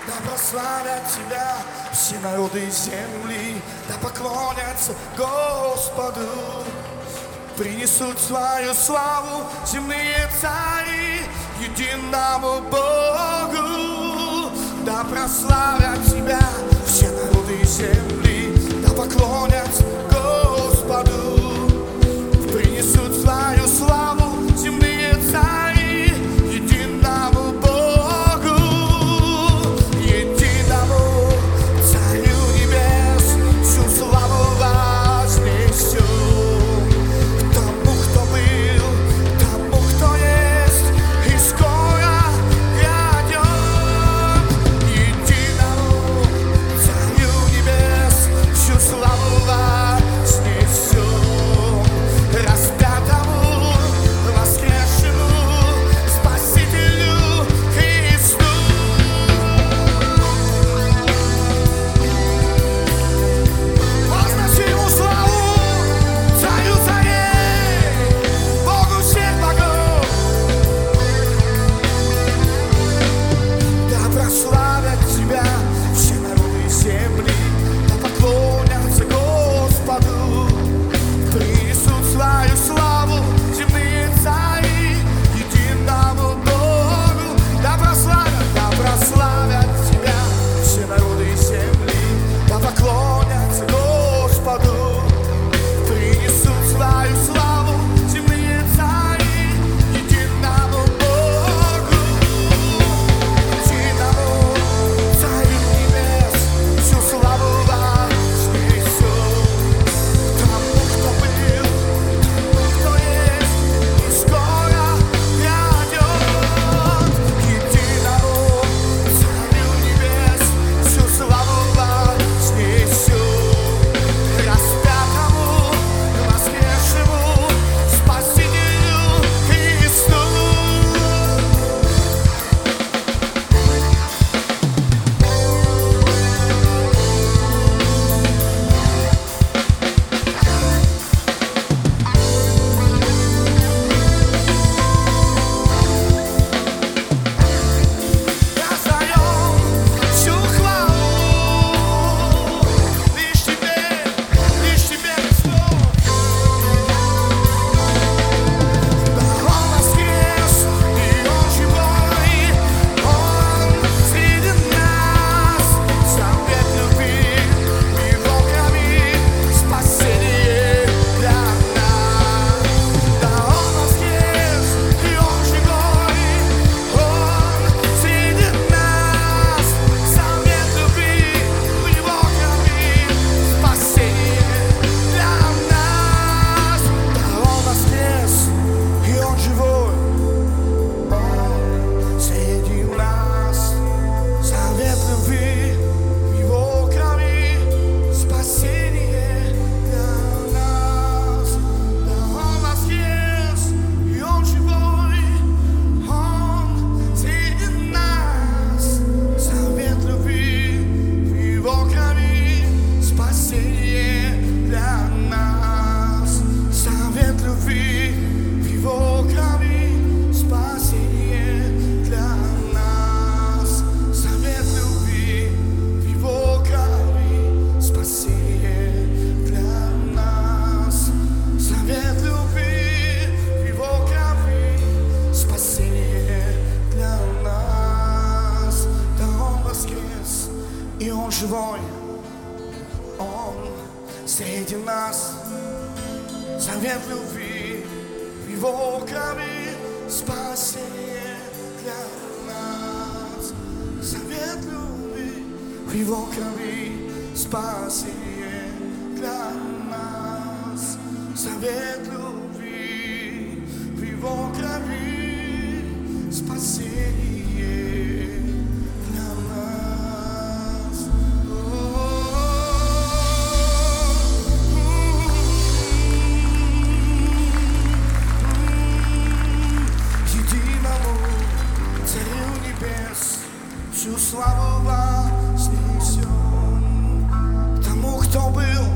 Да прославят Тебя все народы земли, да поклонятся Господу. Принесут свою славу земные цари единому Богу. Да прославят Тебя все народы земли, да поклонятся Господу. Принесут свою славу земные цари единому Богу, единому Царю небес, всю славу вознесем. Тому, кто был, тому, кто есть и скоро грядет, единому Царю небес, всю славу вознесем. Распятому, воскресшему Спасителю Христу. Возноси Ему славу, Царю царей, Богу всех богов. Да прославят Тебя все народы земли, да поклонятся Господу. Принесут свою славу земные цари единому Богу. Да прославят Тебя все народы земли, да поклонятся Господу. Принесут свою славу земные цари единому Богу, единому Царю небес, всю славу вознесем. Тому, кто был, кто есть и скоро грядет, единому Царю небес, всю славу вознесем. Распятому, воскресшему Спасителю Христу. Воздаем всю хвалу лишь Тебе, Господь. Да Он воскрес, и Он живой, Он среди нас. Завет любви в Его крови, спасение для нас. Да Он воскрес, и Он живой, Он среди нас. Завет любви в Его крови, спасение для нас. Да Он воскрес, и Он живой, Он среди нас. Завет любви в Его крови, спасение для нас. Да Он воскрес, и Он живой, Он среди нас. Завет любви в Его крови, спасение для нас. Завет любви в Его крови, спасение для нас. Завет любви в Его крови, спасение для нас. Завет любви в Его крови, спасение для нас. Да Он воскрес, и Он живой, Он среди нас. Завет любви в Его крови, спасение для нас. Завет любви в Его крови, спасение для нас. Завет любви в Его крови, спасение для нас. Единому Царю небес, всю славу вознесем. Тому, кто был,